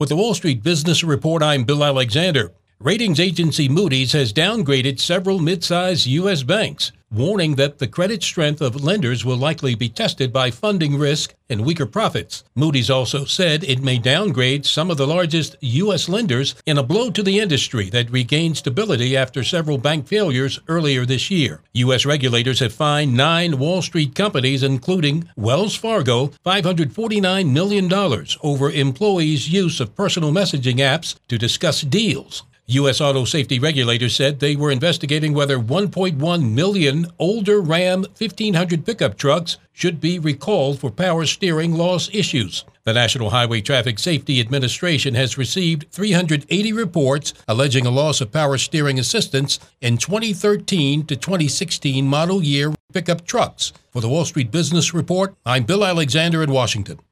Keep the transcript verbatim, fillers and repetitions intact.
With the Wall Street Business Report, I'm Bill Alexander. Ratings agency Moody's has downgraded several mid-sized U S banks, warning that the credit strength of lenders will likely be tested by funding risk and weaker profits. Moody's also said it may downgrade some of the largest U S lenders in a blow to the industry that regained stability after several bank failures earlier this year. U S regulators have fined nine Wall Street companies, including Wells Fargo, five hundred forty-nine million dollars over employees' use of personal messaging apps to discuss deals. U S auto safety regulators said they were investigating whether one point one million older Ram fifteen hundred pickup trucks should be recalled for power steering loss issues. The National Highway Traffic Safety Administration has received three hundred eighty reports alleging a loss of power steering assistance in twenty thirteen to twenty sixteen model year pickup trucks. For the Wall Street Business Report, I'm Bill Alexander in Washington.